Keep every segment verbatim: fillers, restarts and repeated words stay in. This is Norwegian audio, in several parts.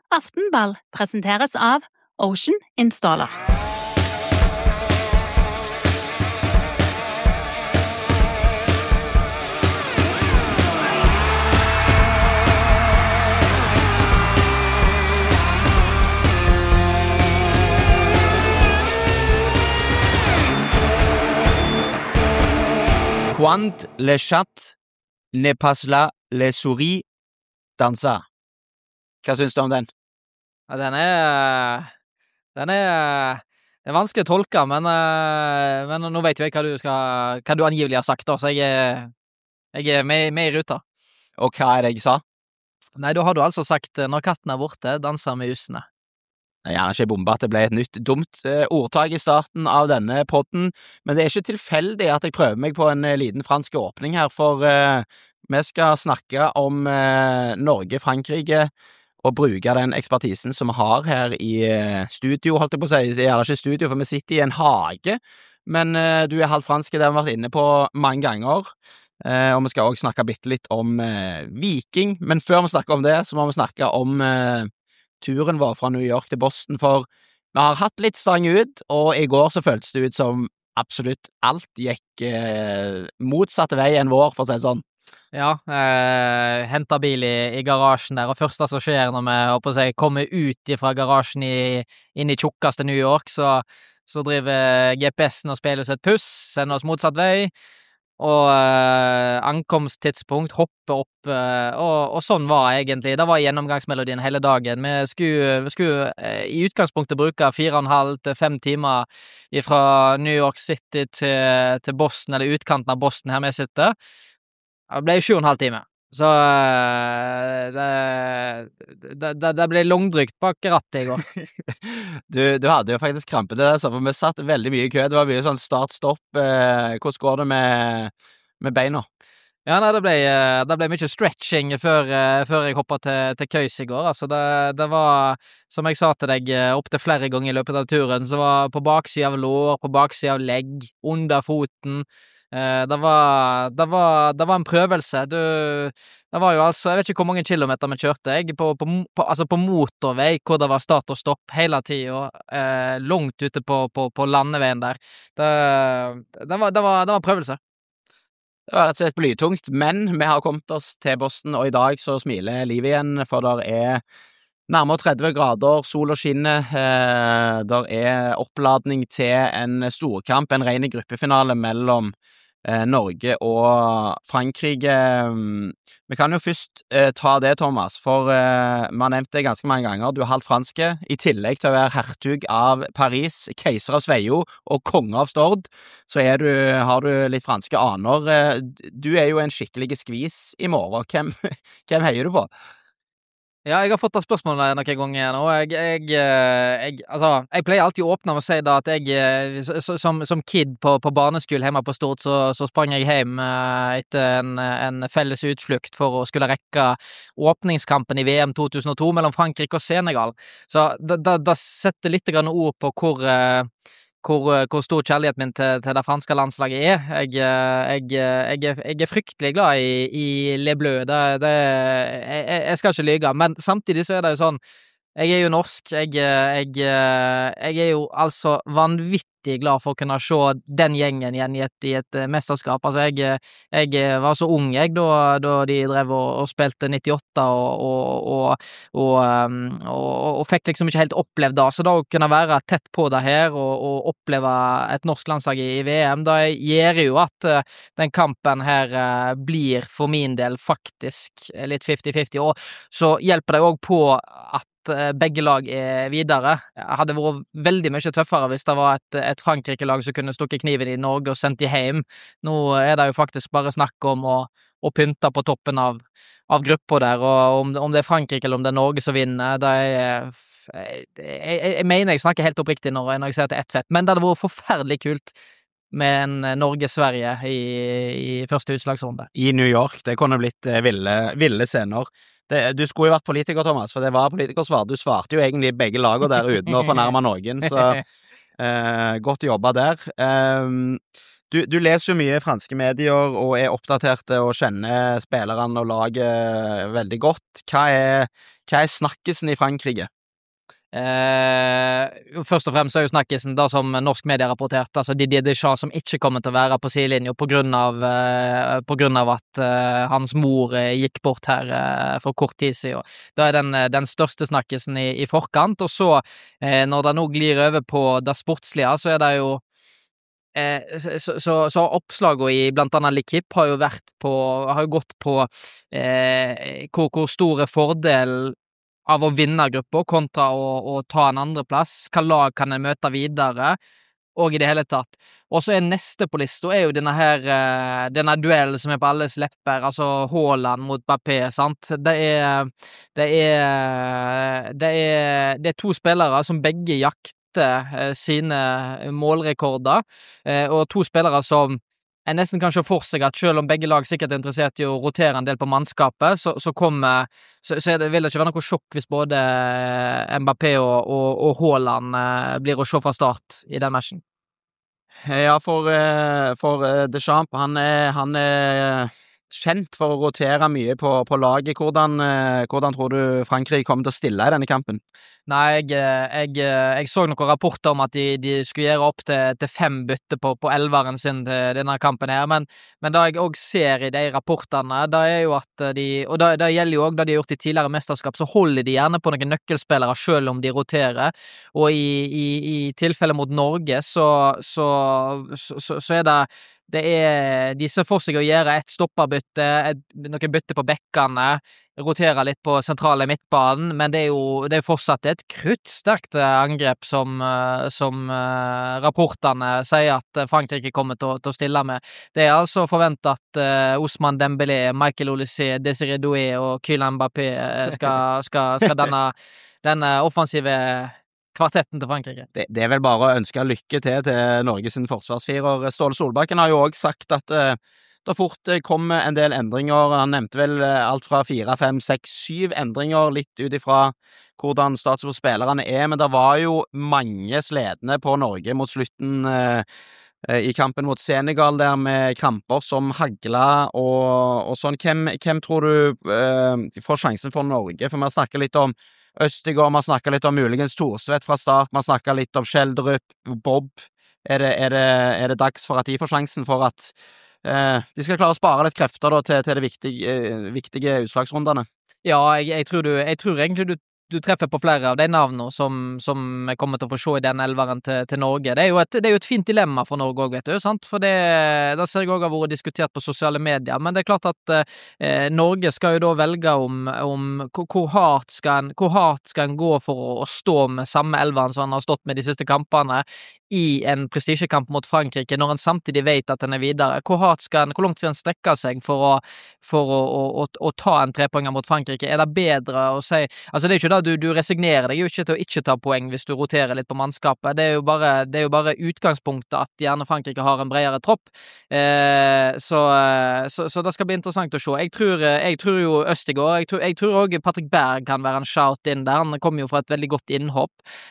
Aftenball presenteres av Ocean Installer. Quand le chat ne pas la le souris dansa. Hva syns du om den? Ja, den er Den er Det er vanskelig å tolke, men, eh, men nå vet jo jeg hva du skal Hva du angivelig har sagt, da, så jeg er, jeg er med, med i ruta. Og hva er det jeg sa? Nei, da har du altså sagt når katten er borte, danser med usene. Jeg er gjerne ikke bomba at det ble et nytt dumt eh, ordtak i starten av denne podden, men det er ikke tilfeldig at jeg prøver meg på en eh, liten fransk åpning her, for eh, vi skal snakke om eh, Norge-Frankrike og bruke den ekspertisen som vi har her i eh, studio, holdt jeg på å si. Jeg er ikke studio, for vi sitter i en hage, men eh, du er halvt fransk, det har vi vært inne på mange ganger, eh, og vi skal også snakke bitte litt om eh, Viking, men før vi snakker om det, så må vi snakke om eh, turen vår fra New York til Boston, for vi har hatt litt stang ut, og i går så føltes det ut som absolutt alt gikk eh, motsatte vei enn vår, for å si det sånn. Ja, eh, hentet bil i, i garasjen der, og første som skjer når vi håper å si, kommer ut fra garasjen i, inn i tjukkeste New York, så, så driver G P S-en og spiller oss et puss, sender oss motsatt vei, og eh, ankomsttidspunkt hopper opp, eh, og, og sånn var egentlig, det var gjennomgangsmelodien hele dagen. Vi skulle, vi skulle eh, i utgangspunktet bruke fire og en halv til fem timer fra New York City til, til Boston, eller utkanten av Boston her vi sitter. Det ble sju og en halv time, så eh, det, det, det, det ble langdrygt bak rattet i går. du, du hadde jo faktisk krampe til det, så for vi satt veldig mye i kø, det var mye sånn start-stopp. Eh, hvordan går det med, med beina? Ja, nei, det ble, det ble mye stretching før, før jeg hoppet til, til køys i går, altså det, det var, som jeg sa til deg, opp til flere ganger i løpet av turen, så var på baksiden av lår, på baksiden av legg, under foten. Det var, det var, det var en prøvelse. Du, det var jo altså, jeg vet ikke hvor mange kilometer vi kjørte, jeg, på, på, på, altså på motorvei, hvor det var start og stopp hele tiden, eh, langt ute på, på, på landeveien der. Det, det, var, det, var, det var en prøvelse. Det var rett og slett blytungt, men vi har kommet oss til Boston, og i dag så smiler livet igjen, for der er nærmere tretti grader, sol og skinne, eh, der er oppladning til en storkamp, en ren gruppefinale mellom eh, Norge og Frankrike. Vi kan jo først eh, ta det, Thomas, for eh, vi har nevnt det ganske mange ganger. Du er halvt franske, i tillegg til å være hertug av Paris, keiser av Sveio og konge av Stord, så er du, har du litt franske aner. Du er jo en skikkelig skvis i morgen. Hvem, hvem heier du på? Ja, jeg har fått det spørsmålet noen ganger nå. Jeg, jeg, jeg, altså, jeg pleier alltid å åpne med å si da at jeg, som, som kid på, på barneskole hjemme på Stort, så, så sprang jeg hjem etter en, en felles utflukt for å skulle rekke åpningskampen i V M to tusen og to mellom Frankrike og Senegal. Så da, da, da setter litt grann ord på hvor... Hvor, hvor stor kjærlighet min til, til det franske landslaget er. Jeg, jeg, jeg, jeg er fryktelig glad i, i Le Bleu. Det, det, jeg, jeg skal ikke lyge, men samtidig så er det jo sånn, jeg er jo norsk, jeg, jeg, jeg er jo altså vanvittig glad for å kunne se den gjengen igjen i et, i et mesterskap. Altså, jeg, jeg var så ung, jeg, da, da de drev og, og spilte nittiåtte, og, og, og, og, og, og fikk liksom ikke helt opplevd det. Så da å kunne være tett på det her, og, og oppleve et norsk landslag i, i V M, da gjør jo at uh, den kampen her uh, blir for min del faktisk litt fifty fifty, og så hjelper det også på at begge lag er videre. Det hadde vært veldig mye tøffere hvis det var et, et Frankrike-lag som kunne stukke kniven i Norge og sendt de hjem. Nå er det jo faktisk bare snakk om å, å pynte på toppen av, av gruppa der, og om, om det er Frankrike eller om det er Norge som vinner, det er jeg, jeg, jeg mener jeg snakker helt oppriktig når, når jeg sier at det er ett fett, men det hadde vært forferdelig kult med en Norge-Sverige i, i første utslagsrunde. I New York, det kunne blitt ville, ville scener. Det, du skulle jo vært politiker, Thomas, for det var politikersvar. Du svarte jo egentlig begge lager der uten å fornærme noen, så eh, godt jobba der. Um, Du, du leser jo mye franske medier og er oppdaterte og kjenner spillerne og laget veldig godt. Hva er, hva er snakkesen i Frankrike? Eh, først og fremst er jo snakkisen da som norsk media rapporterte, altså Didier Deschamps som ikke kommer til å være på sidelinjen på grunn av, eh, på grunn av at eh, hans mor eh, gikk bort her eh, for kort tid siden. Da er den, den største snakkisen i, i forkant, og så eh, når det nå glir over på det sportslige, så er det jo Eh, så, så, så oppslaget i blant annet L'Equipe har jo vært på, har jo gått på eh, hvor, hvor store fordel av å vinne gruppa kontra å, å ta en andreplass, hva lag kan en møte videre, og i det hele tatt. Og så er neste på lista er jo denne her, eh, denne duellen som er på alles lepper, altså Haaland mot Mbappé, sant? Det er, det er, det er, det er to spillere som begge jakter sine målrekorder, og to spillere som jeg nesten kan se for seg at selv om begge lag sikkert er interessert i å rotere en del på mannskapet, så, så, kommer, så, så det, vil det ikke være noe sjokk hvis både Mbappé og, og, og Haaland blir å se fra start i den matchen. Ja, for, for Deschamps, han er, han er kjent for å rotere mye på, på laget. Hvordan, hvordan tror du Frankrike kommer til å stille i denne kampen? Nei, jeg, jeg, jeg så noen rapporter om at de, de skulle gjøre opp til, til fem bytte på, på elveren sin til denne kampen her, men, men det jeg også ser i de rapportene, det er jo at de, og det, det gjelder jo også det de har gjort i tidligere mesterskap, så holder de gjerne på noen nøkkelspillere selv om de roterer, og i, i, i tilfelle mot Norge så, så, så, så er det Det er, de ser for seg å gjøre et stopperbytte, et, noen bytte på bekkene, rotere litt på sentrale midtbanen, men det er jo det er fortsatt et kruttsterkt angrep som, som uh, rapportene sier at Frankrike kommer til, til å stille med. Det er altså forventet at uh, Ousmane Dembélé, Michael Olise, Désiré Doué og Kylian Mbappé skal, skal, skal denne, denne offensive kvartetten til Frankrike. Det, det er vel bare å ønske lykke til til Norges forsvarsfirer. Ståle Solbakken har jo også sagt at uh, det fort kommer en del endringer. Han nevnte vel uh, alt fra fire, fem, seks, syv endringer, litt ut ifra hvordan status på spillerne er, men det var jo mange sledende på Norge mot slutten uh, i kampen mot Senegal der med kramper som hagla og, og sånn. Hvem, hvem tror du uh, får sjansen for Norge? For vi har snakket litt om Østegård, man snakket litt om muligens Thorsvedt fra start, man snakket litt om Schjelderup, Bob. Er det, er, det, er det dags for at de får sjansen for at eh, de skal klare å spare litt krefter da, til, til de viktige, eh, viktige utslagsrundene? Ja, jeg, jeg, tror du, jeg tror egentlig du du treffer på flere av de navnene som, som jeg kommer til å få se i den elveren til, til Norge. Det er, jo et, det er jo et fint dilemma for Norge også, vet du, sant? For det, det ser jeg også har vært diskutert på sosiale medier, men det er klart at eh, Norge skal jo da velge om, om hvor hardt skal en, hvor hardt skal en gå for å, å stå med samme elveren som han har stått med de siste kampene i en prestisjekamp mot Frankrike, når en samtidig vet at den er videre. Hvor hardt skal en, hvor langt skal en strekke seg for å, for å, å, å, å ta en trepoenger mot Frankrike? Er det bedre å si, altså det er ikke da du, du resignerer deg jo ikke til å ikke ta poeng hvis du roterer litt på mannskapet. Det er jo bare, det er jo bare utgangspunktet at gjerne Frankrike har en bredere tropp. Eh, så, så, så det skal bli interessant å se. Jeg tror, jeg tror jo Østegård, jeg tror, jeg tror også Patrick Berg kan være en shout inn der. Han kommer jo fra et veldig godt innhopp.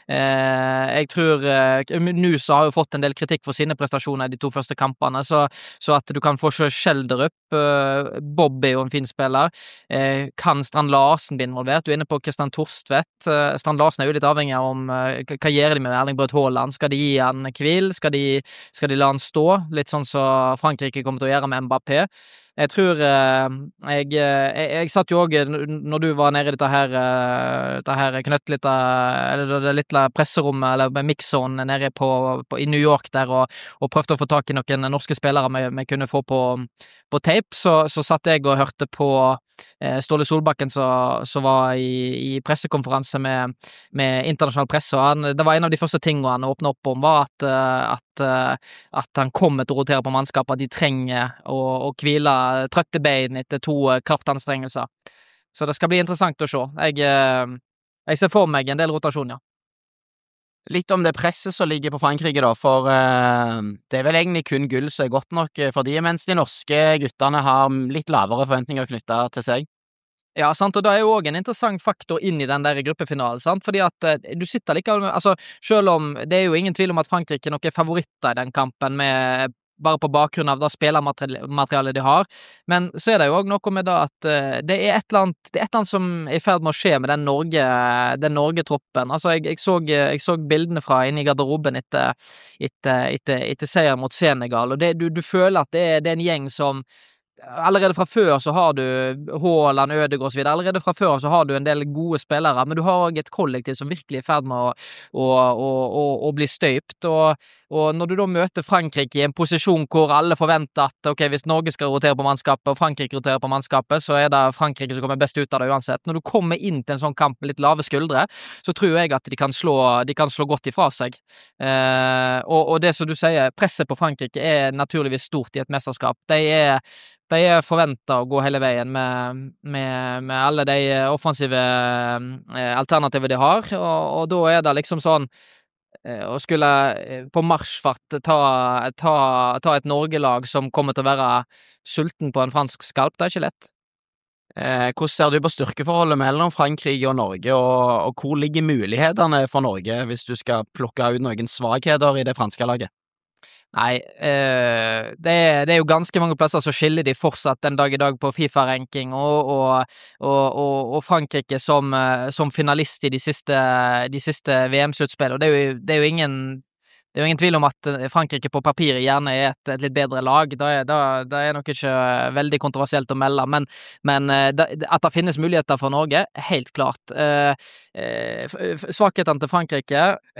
Eh, jeg tror Nusa har jo fått en del kritikk for sine prestasjoner i de to første kampene, så, så at du kan få se Schjelderup, uh, Bob er jo en fin spiller, uh, kan Strand Larsen bli involvert? Du er inne på Kristian Torstvedt. uh, Strand Larsen er jo litt avhengig av om uh, hva gjør de med Erling Braut Haaland? Skal de gi han hvil? Skal de, skal de la han stå? Litt sånn som Frankrike kommer til å gjøre med Mbappé. Jeg tror uh, jeg, jeg, jeg satt jo også, når du var nede i dette her, uh, dette her knøttlite, eller det lille presserommet, eller mixzone nede på, på, i New York der, og, og prøvde å få tak i noen norske spillere vi, vi kunne få på, på tape, så, så satt jeg og hørte på eh, Ståle Solbakken som var i, i pressekonferanse med, med internasjonal presse, og han, det var en av de første tingene han åpnet opp om, var at, at, at han kommer til å rotere på mannskapet, at de trenger å, å hvile trøtte bein etter to kraftanstrengelser. Så det skal bli interessant å se. Jeg, jeg ser for meg en del rotasjon, ja. Litt om det presset som ligger på Frankrike da, for uh, det er vel egentlig kun gull som er godt nok for de, mens de norske guttene har litt lavere forventninger knyttet til seg. Ja, sant, og det er jo også en interessant faktor inn i den der gruppefinalen, sant, fordi at eh, du sitter likevel med, altså, selv om det er jo ingen tvil om at Frankrike nok er favoritter i den kampen med bare på bakgrunn av det spillermaterialet de har. Men så er det jo også noe med det at uh, det er et eller annet, det er et eller annet som er i ferd med å skje med den Norge, den Norge-troppen. Altså, jeg, jeg, så, jeg så bildene fra inne i garderoben etter, etter, etter, etter seier mot Senegal, og det, du, du føler at det er, det er en gjeng som allerede fra før så har du Haaland, Ødegaard og så videre. Allerede fra før så har du en del gode spillere, men du har også et kollektiv som virkelig er i ferd med å, å, å, å, å bli støypt. Og, og når du da møter Frankrike i en posisjon hvor alle forventer at ok, hvis Norge skal rotere på mannskapet og Frankrike roterer på mannskapet, så er det Frankrike som kommer best ut av det uansett. Når du kommer inn til en sånn kamp med litt lave skuldre, så tror jeg at de kan slå, de kan slå godt ifra seg. Eh, og, og det som du sier, presset på Frankrike er naturligvis stort i et mesterskap. De er De er forventet å gå hele veien med, med, med alle de offensive eh, alternativer de har, og, og da er det liksom sånn eh, å skulle på marsjfart ta, ta, ta et Norge-lag som kommer til å være sulten på en fransk skalp, det er ikke lett. Eh, hvordan ser du på styrkeforholdet mellom Frankrike og Norge, og, og hvor ligger mulighetene for Norge hvis du skal plukke ut noen svakheter i det franske laget? Nei, eh, det, er, det er jo ganske mange plasser som skiller de fortsatt den dag i dag på FIFA-ranking, og, og, og, og Frankrike som, som finalist i de siste, de siste V M-sluttspill, og det er, jo, det er jo ingen Det er jo ingen tvil om at Frankrike på papiret gjerne er et, et litt bedre lag. Det er, det, det er nok ikke veldig kontroversielt å melde, men, men det, at det finnes muligheter for Norge, helt klart. Eh, svakhetene til Frankrike,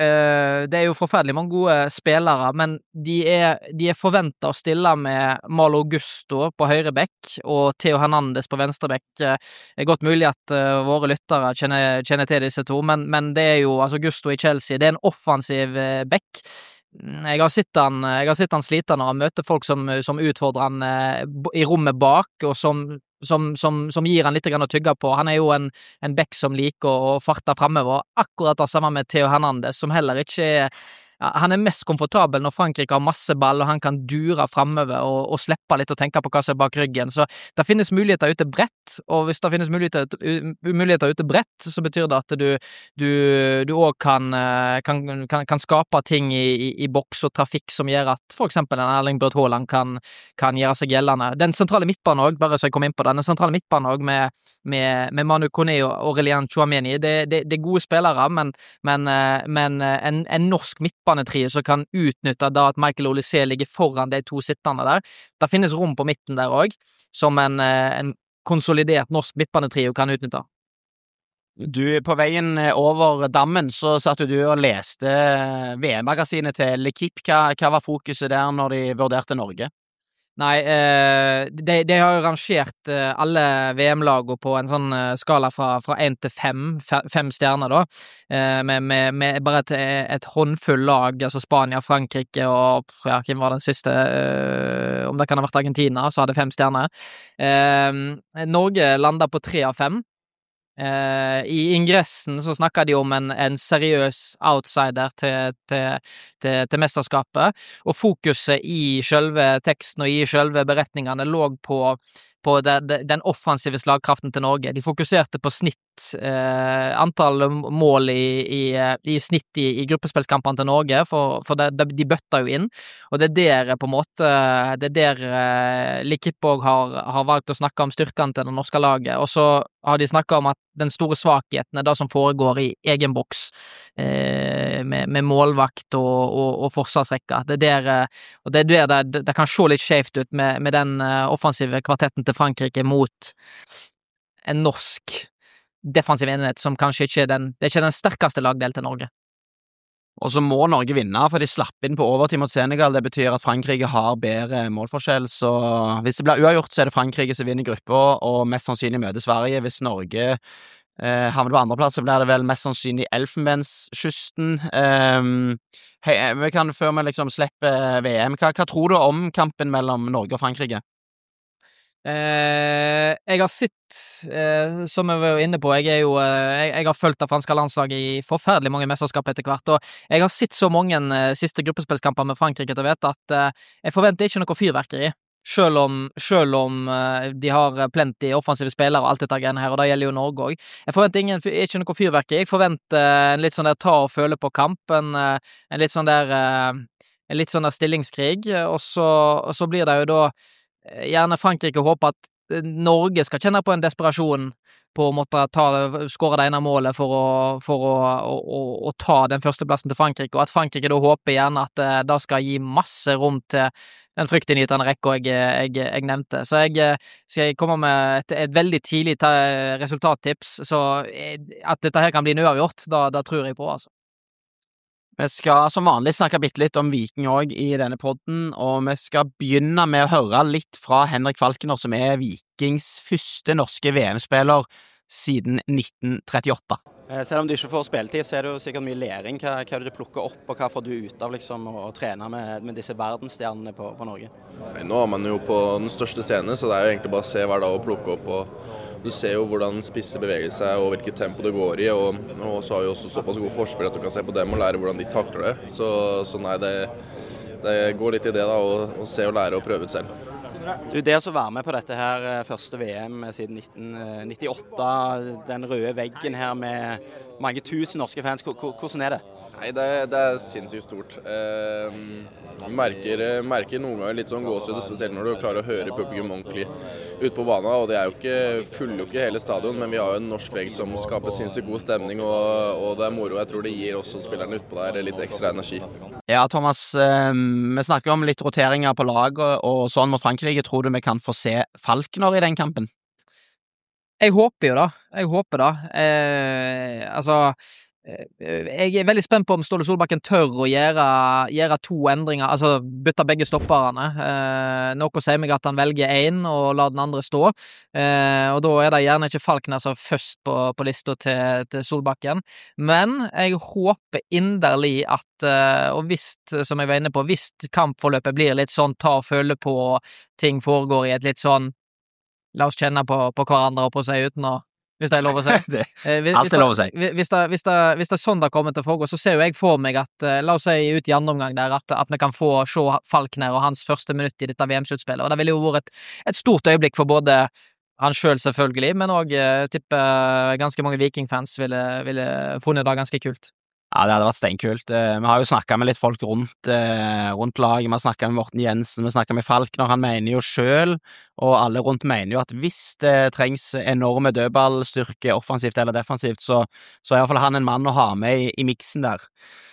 eh, det er jo forferdelig mange gode spillere, men de er, de er forventet å stille med Malo Gusto på høyre bekk og Theo Hernandez på venstre bekk. Det er godt mulig at uh, våre lyttere kjenner, kjenner til disse to, men, men det er jo altså Gusto i Chelsea, det er en offensiv uh, bekk. Jeg har sett han, jeg har sett han slite når han møter folk som, som utfordrer han uh, i rommet bak, og som Som, som, som gir han litt grann å tygge på. Han er jo en, en bekk som liker å, å farte fremover. Akkurat det samme med Theo Hernandez, som heller ikke er ja, han er mest komfortabel når Frankrike har masse ball, og han kan dure fremover og, og slippe litt og tenke på hva som er bak ryggen. Så det finnes muligheter ute bredt, og hvis det finnes muligheter, muligheter ute bredt, så betyr det at du, du, du også kan, kan, kan, kan skape ting i, i, i boks og trafikk som gjør at for eksempel en Erling Braut Haaland kan, kan gjøre seg gjeldende. Den sentrale midtbanen også, bare så jeg kom inn på den, den sentrale midtbanen også med, med, med Manu Koné og Aurélien Tchouaméni, det, det, det er gode spillere, men, men, men en, en norsk midtbane midtbanetrio som kan utnytte da at Michael Olise ligger foran de to sittende der. Det finnes rom på midten der også, som en, en konsolidert norsk midtbanetrio kan utnytte. Du, på veien over dammen så satt du og leste V M-magasinet til L'Equipe. Hva, hva var fokuset der når de vurderte Norge? Nei, eh, de, de har jo rangert eh, alle V M-lagene på en sånn eh, skala fra, fra en til fem, fem stjerner da, eh, med, med, med bare et, et håndfull lag, altså Spania, Frankrike og, ja, hvem var den siste, eh, om det kan ha vært Argentina, så hadde fem stjerner. Eh, Norge landet på tre av fem. Uh, I ingressen så snakket de om en, en seriøs outsider til, til, til, til mesterskapet, og fokuset i selve teksten og i selve beretningene lå på, på det, det, den offensive slagkraften til Norge. De fokuserte på snitt, uh, antall mål i, i, i snitt i, i gruppespillskampene til Norge, for, for det, det, de bøtta jo inn, og det er der på en måte, det er der uh, L'Equipe har, har valgt å snakke om styrkene til det norske laget, og så har de snakket om at den store svakheten er det som foregår i egen boks, eh, med, med målvakt og, og, og forsvarsrekka. Det er der, og det, er der det, det kan se litt skjevt ut med, med den uh, offensive kvartetten til Frankrike mot en norsk defensiv enhet som kanskje ikke er den, det er ikke den sterkeste lagdelen til Norge. Og så må Norge vinne, for de slapp inn på overtid mot Senegal. Det betyr at Frankrike har bedre målforskjell, så hvis det blir uavgjort, så er det Frankrike som vinner gruppa, og mest sannsynlig møter Sverige. Hvis Norge eh, havner på andreplass, så blir det vel mest sannsynlig Elfenbenskysten. Um, hei, vi kan, før vi liksom slipper V M, hva, hva tror du om kampen mellom Norge og Frankrike? Eh, jeg har sett, eh, som jeg var inne på, jeg er jo, eh, jeg, jeg har følt det franske landslaget i forferdelig mange mesterskap etter hvert, og jeg har sett så mange eh, siste gruppespillskamper med Frankrike til å vite at eh, jeg forventer ikke noe fyrverkeri, selv om, selv om eh, de har plenty offensive spillere og alt dette greiene her, og det gjelder jo Norge også. Jeg forventer ingen, ikke noe fyrverkeri, jeg forventer en litt sånn der ta og føle på kamp, en, en litt sånn der... Eh, en litt sånn der stillingskrig, og så, og så blir det jo da gjerne Frankrike håper at Norge skal kjenne på en desperasjon på å måtte ta, skåre det ene målet for å, for å, å, å, å ta den førsteplassen til Frankrike, og at Frankrike da håper gjerne at eh, det skal gi masse rom til den fryktinngytende rekka jeg, jeg, jeg nevnte. Så jeg skal jeg komme med et, et veldig tidlig resultattips, så at dette her kan bli en uavgjort, da, da tror jeg på, altså. Vi skal som vanlig snakke bitte litt om Viking også i denne podden, og vi skal begynne med å høre litt fra Henrik Falkner, som er Vikings første norske V M-spiller siden nitten trettiåtte. Selv om du ikke får spilletid, så er det jo sikkert mye læring. Hva, hva er det du plukker opp, og hva får du ut av liksom, å, å trene med, med disse verdensstjernene på, på Norge? Nei, nå er man jo på den største scenen, så det er jo egentlig bare å se hver dag og plukke opp. Og du ser jo hvordan spisser beveger seg og hvilket tempo det går i, og, og så har vi også såpass gode forspill at du kan se på dem og lære hvordan de takler det. Så, så nei, det, det går litt i det da, å, å se og lære og prøve ut selv. Du, det å være med på dette her første V M siden nitten nittiåtte, den røde veggen her med mange tusen norske fans, hvordan er det? Nei, det, det er sinnssykt stort. Eh, merker, merker noen ganger litt sånn gåsehud, spesielt når du klarer å høre publikum ordentlig ut på banen, og det er jo ikke full jo ikke hele stadion, men vi har jo en norsk vegg som skaper sinnssykt god stemning, og, og det er moro. Jeg tror det gir også spillerne utpå der litt ekstra energi. Ja, Thomas, eh, vi snakker om litt roteringer på lag og, og sånn mot Frankrike. Tror du vi kan få se Falkner i den kampen? Jeg håper jo da, jeg håper da. Eh, altså... Jeg er veldig spent på om Ståle Solbakken tør å gjøre, gjøre to endringer, altså bytte begge stopperne. Eh, noe sier meg at han velger en og lar den andre stå, eh, og da er det gjerne ikke Falkner som er først på, på lista til, til Solbakken. Men jeg håper inderlig at, eh, og hvis, som jeg var inne på, hvis kampforløpet blir litt sånn ta og føle på, ting foregår i et litt sånn, la oss kjenne på, på hverandre og på seg uten å hvis det er lov å si. det, alt er lov å si. Hvis det, hvis, det, hvis det er sånn det kommer til å foregå, så ser jo jeg for meg at, la oss si ut i andre omgang der, at, at vi kan få se Falkner og hans første minutt i dette V M-sluttspillet, og det ville jo vært et, et stort øyeblikk for både han selv selvfølgelig, men også uh, tipper ganske mange Viking-fans ville, ville funnet det ganske kult. Ja, det hadde vært steinkult. Vi har jo snakket med litt folk rundt, rundt laget, vi har snakket med Morten Jensen, vi har snakket med Falkner, han mener jo selv, og alle rundt mener jo at hvis det trengs enorme dødballstyrke, offensivt eller defensivt, så, så er i hvert fall han en mann å ha med i, i miksen der.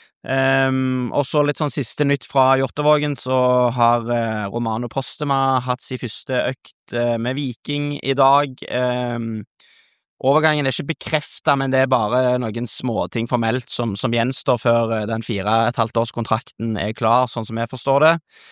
Um, og så litt sånn siste nytt fra Hjortevågen, så har uh, Romano Postema hatt sin første økt uh, med Viking i dag. Um, Overgangen er ikke bekreftet, men det er bare noen småting formelt som, som gjenstår før den fire et halvt års kontrakten er klar, sånn som jeg forstår det.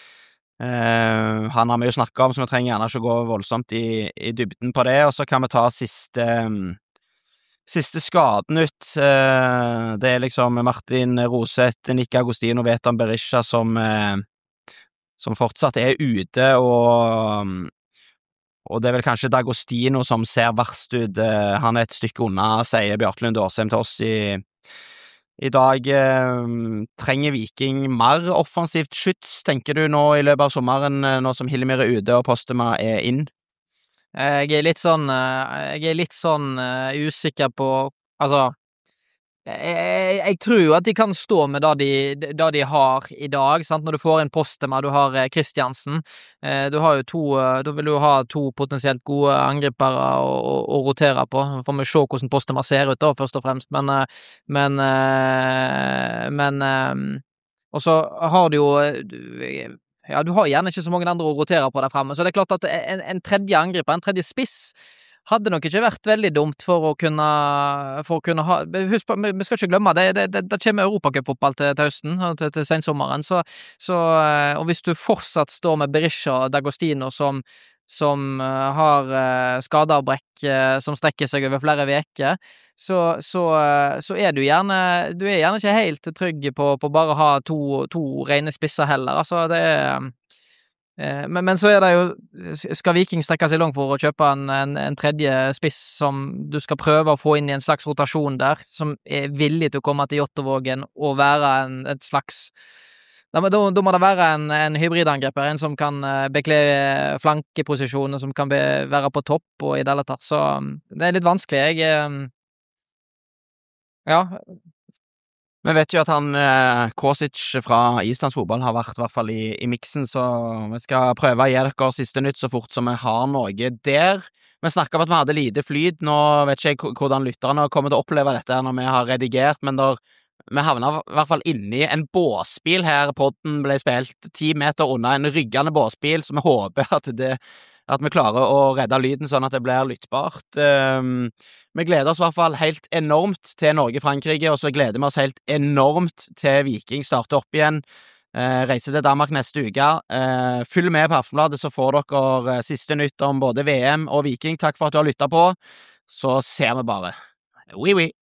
Uh, han har vi jo snakket om, så vi trenger gjerne ikke gå voldsomt i, i dybden på det, og så kan vi ta siste, um, siste skaden ut. Uh, det er liksom Martin Roseth, Nick Agostino, Veton Berisha som, uh, som fortsatt er ute, og um, Og det er vel kanskje D'Agostino som ser verst ut. Han er et stykke unna, sier Bjarte Lund Årsheim til oss i, i dag. Trenger Viking mer offensivt skyts, tenker du nå i løpet av sommeren, nå som Hillemyr er ute og Postema er inn? Jeg er litt sånn, jeg er litt sånn usikker på, altså, Jeg, jeg, jeg tror jo at de kan stå med det de, det de har i dag, sant? Når du får en Postema, du har Kristiansen, eh, du har jo to, da vil du ha to potensielt gode angripere å, å, å rotere på. Nå får vi se hvordan Postema ser ut da, først og fremst, men, men, men, og så har du jo, ja, du har gjerne ikke så mange andre å rotere på der fremme, så det er klart at en, en tredje angriper, en tredje spiss, hadde nok ikke vært veldig dumt for å kunne, for å kunne ha, husk på, vi skal ikke glemme, det, det, det, det kommer Europacup-fotball til, til høsten, til, til sensommeren, så, så, og hvis du fortsatt står med Berisha og D'Agostino som, som uh, har uh, skadeavbrekk uh, som strekker seg over flere veker, så, så, uh, så er du gjerne, du er gjerne ikke helt trygg på, på bare å ha to, to rene spisser heller, altså det er Men, men så er det jo, skal Viking strekke seg langt for å kjøpe en, en, en tredje spiss som du skal prøve å få inn i en slags rotasjon der, som er villig til å komme til Hjortevågen og være en, et slags, da, da, da må det være en, en hybridangreper, en som kan bekle flankeposisjoner, som kan be, være på topp og i det hele tatt, så det er litt vanskelig. Jeg, ja, Vi vet jo at han eh, Kosic fra Islands fotball har vært i hvert fall i, i miksen, så vi skal prøve å gi dere siste nytt så fort som vi har noe der. Vi snakket om at vi hadde lite flyt, nå vet ikke jeg hvordan lytterne kommer til å oppleve dette når vi har redigert, men der, vi havnet i hvert fall inni en båsbil her. Podden ble spilt ti meter unna en ryggende båsbil, så vi håper at det at vi klarer å redde lyden sånn at det blir lyttbart. Um, vi gleder oss i hvert fall helt enormt til Norge-Frankrike, og så gleder vi oss helt enormt til Viking starter opp igjen. Uh, reiser til Danmark neste uke. Uh, følg med på Aftenbladet, så får dere uh, siste nytt om både V M og Viking. Takk for at du har lyttet på. Så ser vi bare. Oui, oui.